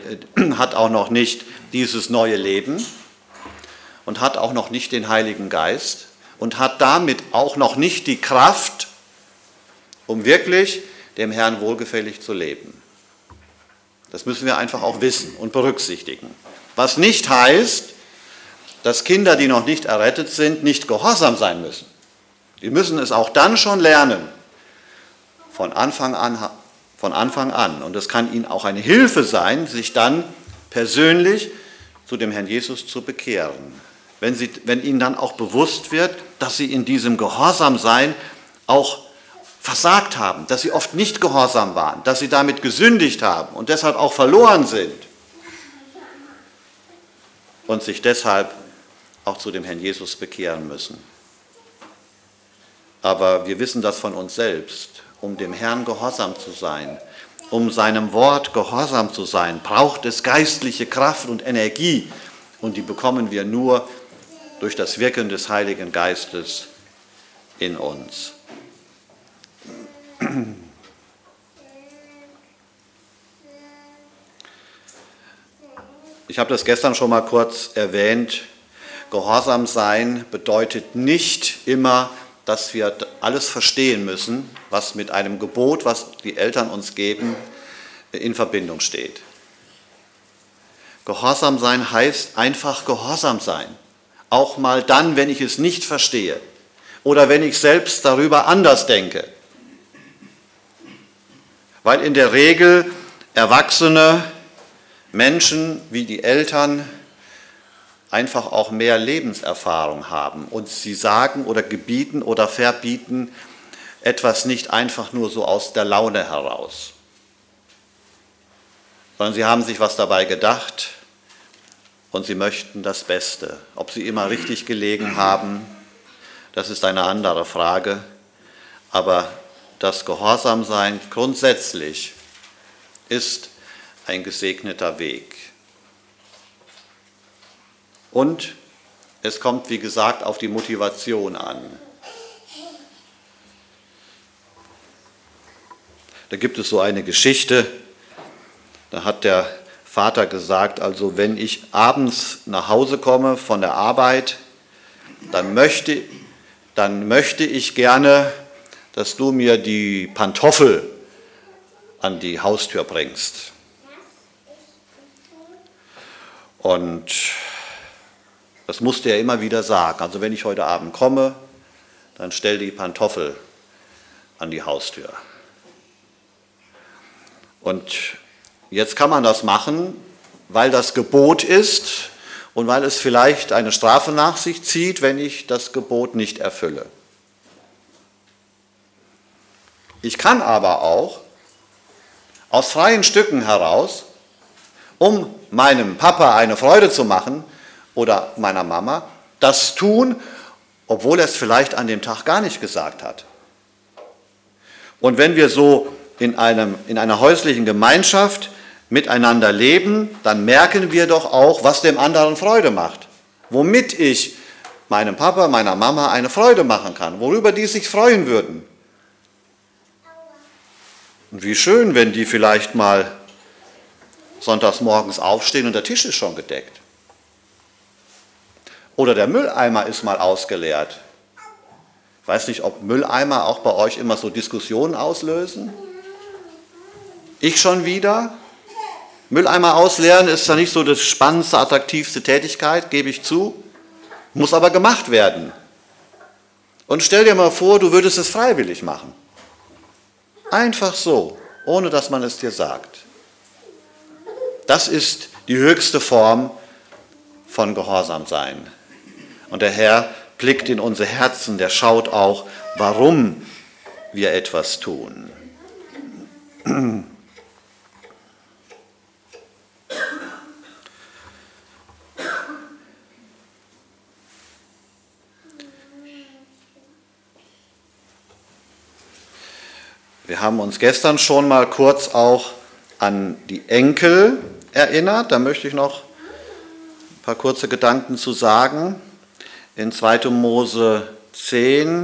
dieses neue Leben und hat auch noch nicht den Heiligen Geist und hat damit auch noch nicht die Kraft, um wirklich dem Herrn wohlgefällig zu leben. Das müssen wir einfach auch wissen und berücksichtigen. Was nicht heißt, dass Kinder, die noch nicht errettet sind, nicht gehorsam sein müssen. Die müssen es auch dann schon lernen, von Anfang an. Und es kann ihnen auch eine Hilfe sein, sich dann persönlich zu dem Herrn Jesus zu bekehren. Wenn ihnen dann auch bewusst wird, dass sie in diesem Gehorsamsein auch versagt haben, dass sie oft nicht gehorsam waren, dass sie damit gesündigt haben und deshalb auch verloren sind und sich deshalb auch zu dem Herrn Jesus bekehren müssen. Aber wir wissen das von uns selbst. Um dem Herrn gehorsam zu sein, um seinem Wort gehorsam zu sein, braucht es geistliche Kraft und Energie. Und die bekommen wir nur durch das Wirken des Heiligen Geistes in uns. Ich habe das gestern schon mal kurz erwähnt. Gehorsam sein bedeutet nicht immer, dass wir alles verstehen müssen, was mit einem Gebot, was die Eltern uns geben, in Verbindung steht. Gehorsam sein heißt einfach gehorsam sein. Auch mal dann, wenn ich es nicht verstehe oder wenn ich selbst darüber anders denke. Weil in der Regel erwachsene Menschen wie die Eltern einfach auch mehr Lebenserfahrung haben und sie sagen oder gebieten oder verbieten etwas nicht einfach nur so aus der Laune heraus, sondern sie haben sich was dabei gedacht und sie möchten das Beste. Ob sie immer richtig gelegen haben, das ist eine andere Frage, aber das Gehorsamsein grundsätzlich ist ein gesegneter Weg. Und es kommt, wie gesagt, auf die Motivation an. Da gibt es so eine Geschichte, da hat der Vater gesagt, also wenn ich abends nach Hause komme von der Arbeit, dann möchte ich gerne, dass du mir die Pantoffel an die Haustür bringst. Und das musste er immer wieder sagen. Also wenn ich heute Abend komme, dann stell die Pantoffel an die Haustür. Und jetzt kann man das machen, weil das Gebot ist und weil es vielleicht eine Strafe nach sich zieht, wenn ich das Gebot nicht erfülle. Ich kann aber auch aus freien Stücken heraus, um meinem Papa eine Freude zu machen, oder meiner Mama, das tun, obwohl er es vielleicht an dem Tag gar nicht gesagt hat. Und wenn wir so in einer häuslichen Gemeinschaft miteinander leben, dann merken wir doch auch, was dem anderen Freude macht. Womit ich meinem Papa, meiner Mama eine Freude machen kann, worüber die sich freuen würden. Und wie schön, wenn die vielleicht mal sonntags morgens aufstehen und der Tisch ist schon gedeckt. Oder der Mülleimer ist mal ausgeleert. Ich weiß nicht, ob Mülleimer auch bei euch immer so Diskussionen auslösen. Ich schon wieder. Mülleimer ausleeren ist ja nicht so das spannendste, attraktivste Tätigkeit, gebe ich zu. Muss aber gemacht werden. Und stell dir mal vor, du würdest es freiwillig machen. Einfach so, ohne dass man es dir sagt. Das ist die höchste Form von Gehorsam sein. Und der Herr blickt in unsere Herzen, der schaut auch, warum wir etwas tun. Wir haben uns gestern schon mal kurz auch an die Enkel erinnert. Da möchte ich noch ein paar kurze Gedanken zu sagen. In 2. Mose 10,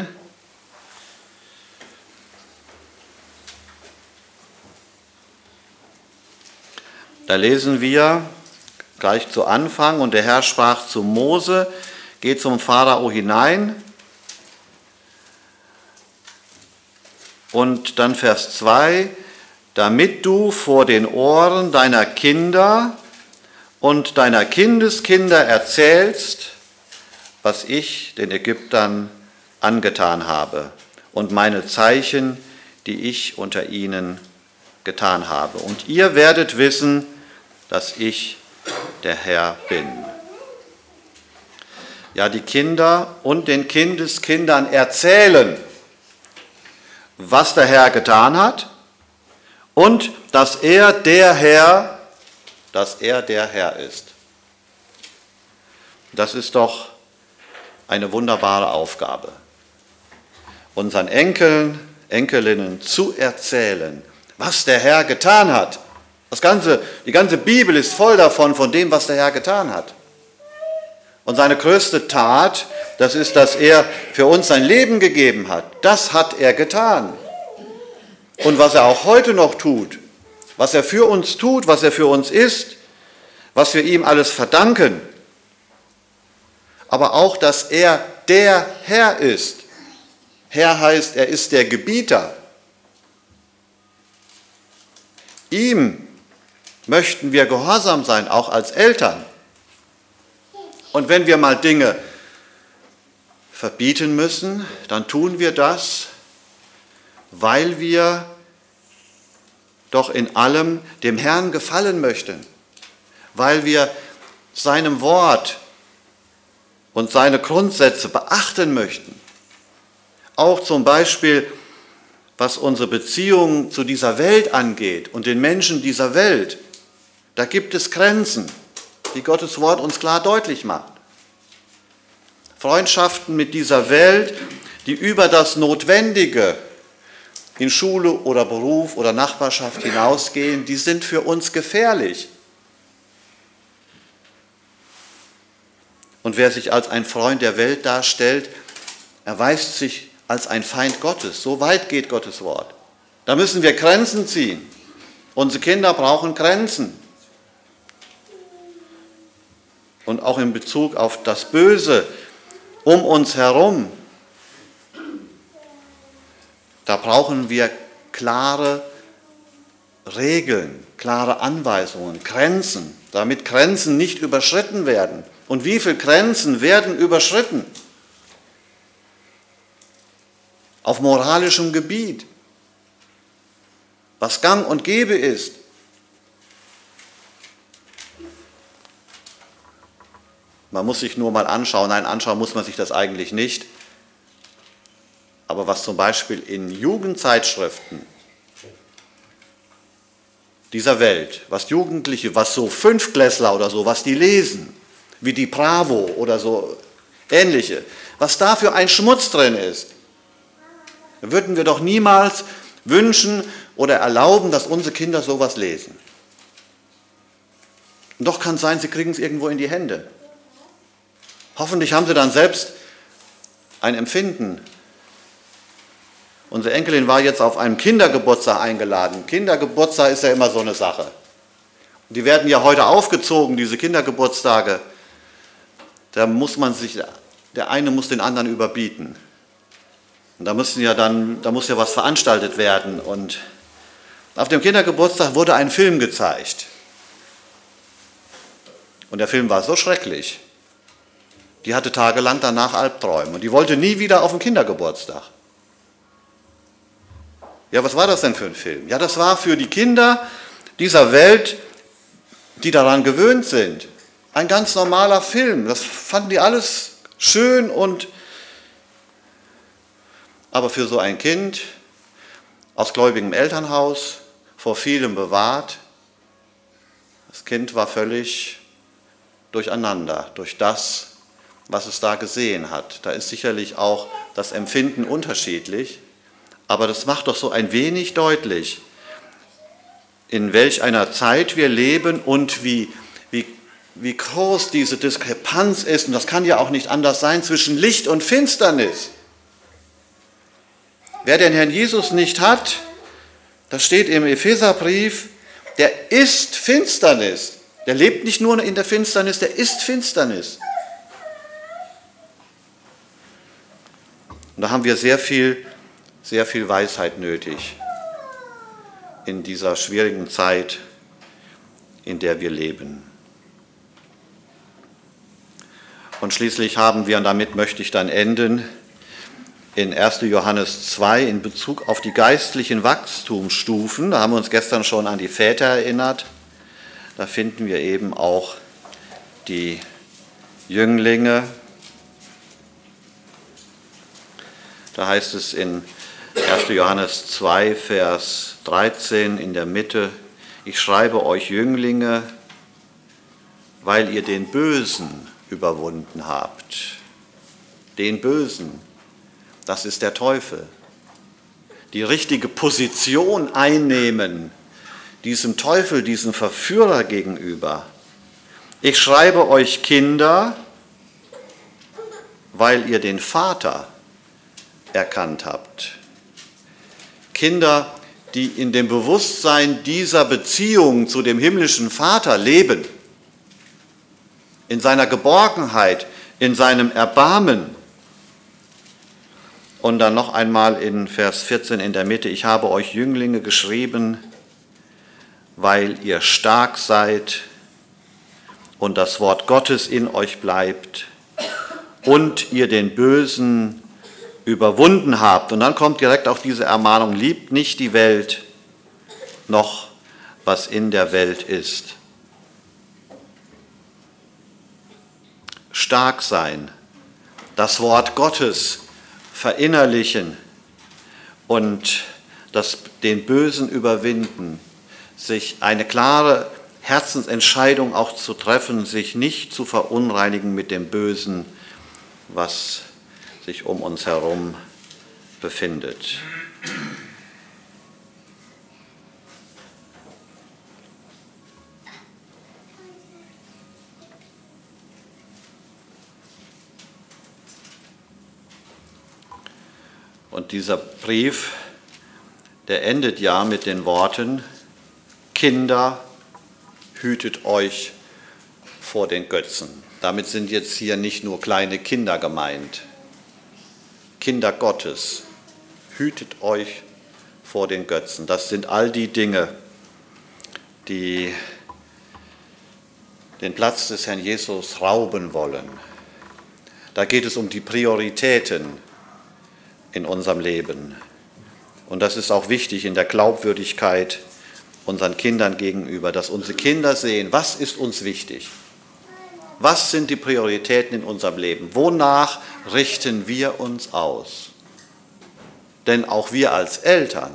da lesen wir gleich zu Anfang, und der Herr sprach zu Mose, geh zum Pharao hinein. Und dann Vers 2, damit du vor den Ohren deiner Kinder und deiner Kindeskinder erzählst, was ich den Ägyptern angetan habe und meine Zeichen, die ich unter ihnen getan habe. Und ihr werdet wissen, dass ich der Herr bin. Ja, die Kinder und den Kindeskindern erzählen, was der Herr getan hat und dass er der Herr ist. Das ist doch eine wunderbare Aufgabe, unseren Enkeln, Enkelinnen zu erzählen, was der Herr getan hat. Die ganze Bibel ist voll davon, von dem, was der Herr getan hat. Und seine größte Tat, das ist, dass er für uns sein Leben gegeben hat. Das hat er getan. Und was er auch heute noch tut, was er für uns tut, was er für uns ist, was wir ihm alles verdanken. Aber auch, dass er der Herr ist. Herr heißt, er ist der Gebieter. Ihm möchten wir gehorsam sein, auch als Eltern. Und wenn wir mal Dinge verbieten müssen, dann tun wir das, weil wir doch in allem dem Herrn gefallen möchten, weil wir seinem Wort und seine Grundsätze beachten möchten. Auch zum Beispiel, was unsere Beziehung zu dieser Welt angeht und den Menschen dieser Welt, da gibt es Grenzen, die Gottes Wort uns klar deutlich macht. Freundschaften mit dieser Welt, die über das Notwendige in Schule oder Beruf oder Nachbarschaft hinausgehen, die sind für uns gefährlich. Und wer sich als ein Freund der Welt darstellt, erweist sich als ein Feind Gottes. So weit geht Gottes Wort. Da müssen wir Grenzen ziehen. Unsere Kinder brauchen Grenzen. Und auch in Bezug auf das Böse um uns herum, da brauchen wir klare Regeln, klare Anweisungen, Grenzen, damit Grenzen nicht überschritten werden. Und wie viele Grenzen werden überschritten? Auf moralischem Gebiet, was gang und gäbe ist. Man muss sich nur mal anschauen, nein, anschauen muss man sich das eigentlich nicht, aber was zum Beispiel in Jugendzeitschriften dieser Welt, was Jugendliche, was so Fünftklässler oder so, was die lesen, wie die Bravo oder so ähnliche, was da für ein Schmutz drin ist, würden wir doch niemals wünschen oder erlauben, dass unsere Kinder sowas lesen. Und doch kann es sein, sie kriegen es irgendwo in die Hände. Hoffentlich haben sie dann selbst ein Empfinden. Unsere Enkelin war jetzt auf einem Kindergeburtstag eingeladen. Kindergeburtstag ist ja immer so eine Sache. Die werden ja heute aufgezogen, diese Kindergeburtstage. Da muss der eine muss den anderen überbieten. Und da muss ja was veranstaltet werden. Und auf dem Kindergeburtstag wurde ein Film gezeigt. Und der Film war so schrecklich. Die hatte tagelang danach Albträume und die wollte nie wieder auf den Kindergeburtstag. Ja, was war das denn für ein Film? Ja, das war für die Kinder dieser Welt, die daran gewöhnt sind, ein ganz normaler Film. Das fanden die alles schön aber für so ein Kind aus gläubigem Elternhaus, vor vielem bewahrt, das Kind war völlig durcheinander durch das, was es da gesehen hat. Da ist sicherlich auch das Empfinden unterschiedlich, aber das macht doch so ein wenig deutlich, in welch einer Zeit wir leben und wie groß diese Diskrepanz ist. Und das kann ja auch nicht anders sein zwischen Licht und Finsternis. Wer den Herrn Jesus nicht hat, das steht im Epheserbrief, der ist Finsternis. Der lebt nicht nur in der Finsternis, der ist Finsternis. Und da haben wir sehr viel Weisheit nötig in dieser schwierigen Zeit, in der wir leben. Und schließlich haben wir, und damit möchte ich dann enden, in 1. Johannes 2 in Bezug auf die geistlichen Wachstumsstufen, da haben wir uns gestern schon an die Väter erinnert, da finden wir eben auch die Jünglinge. Da heißt es in 1. Johannes 2, Vers 13 in der Mitte, ich schreibe euch Jünglinge, weil ihr den Bösen überwunden habt. Den Bösen, das ist der Teufel. Die richtige Position einnehmen, diesem Teufel, diesem Verführer gegenüber. Ich schreibe euch Kinder, weil ihr den Vater erkannt habt. Kinder, die in dem Bewusstsein dieser Beziehung zu dem himmlischen Vater leben, in seiner Geborgenheit, in seinem Erbarmen. Und dann noch einmal in Vers 14 in der Mitte, ich habe euch Jünglinge geschrieben, weil ihr stark seid und das Wort Gottes in euch bleibt und ihr den Bösen überwunden habt. Und dann kommt direkt auch diese Ermahnung, liebt nicht die Welt, noch was in der Welt ist. Stark sein, das Wort Gottes verinnerlichen und den Bösen überwinden, sich eine klare Herzensentscheidung auch zu treffen, sich nicht zu verunreinigen mit dem Bösen, was sich um uns herum befindet. Und dieser Brief, der endet ja mit den Worten, Kinder, hütet euch vor den Götzen. Damit sind jetzt hier nicht nur kleine Kinder gemeint. Kinder Gottes, hütet euch vor den Götzen. Das sind all die Dinge, die den Platz des Herrn Jesus rauben wollen. Da geht es um die Prioritäten in unserem Leben. Und das ist auch wichtig in der Glaubwürdigkeit unseren Kindern gegenüber, dass unsere Kinder sehen, was ist uns wichtig? Was sind die Prioritäten in unserem Leben? Wonach richten wir uns aus? Denn auch wir als Eltern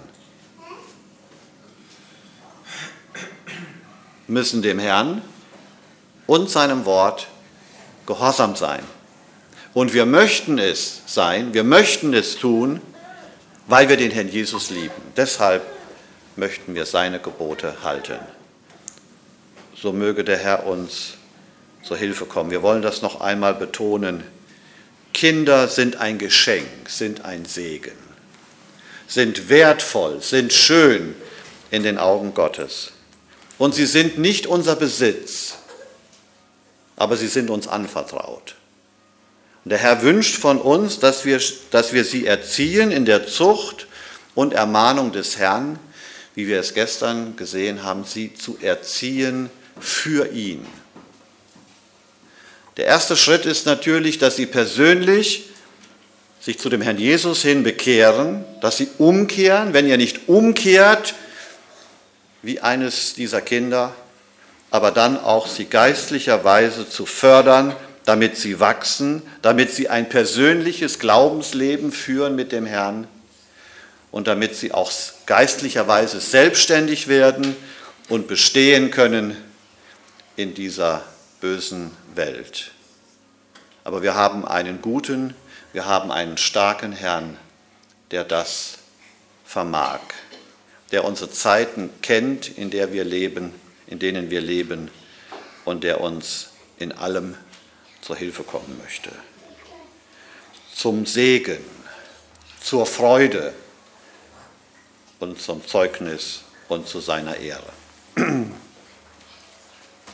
müssen dem Herrn und seinem Wort gehorsam sein. Und wir möchten es sein, wir möchten es tun, weil wir den Herrn Jesus lieben. Deshalb möchten wir seine Gebote halten. So möge der Herr uns zur Hilfe kommen. Wir wollen das noch einmal betonen. Kinder sind ein Geschenk, sind ein Segen, sind wertvoll, sind schön in den Augen Gottes. Und sie sind nicht unser Besitz, aber sie sind uns anvertraut. Und der Herr wünscht von uns, dass wir sie erziehen in der Zucht und Ermahnung des Herrn, wie wir es gestern gesehen haben, sie zu erziehen für ihn. Der erste Schritt ist natürlich, dass sie persönlich sich zu dem Herrn Jesus hin bekehren, dass sie umkehren. Wenn ihr nicht umkehrt, wie eines dieser Kinder, aber dann auch sie geistlicherweise zu fördern, damit sie wachsen, damit sie ein persönliches Glaubensleben führen mit dem Herrn und damit sie auch geistlicherweise selbstständig werden und bestehen können in dieser bösen Welt. Aber wir haben einen guten, wir haben einen starken Herrn, der das vermag, der unsere Zeiten kennt, in denen wir leben und der uns in allem zur Hilfe kommen möchte. Zum Segen, zur Freude und zum Zeugnis und zu seiner Ehre.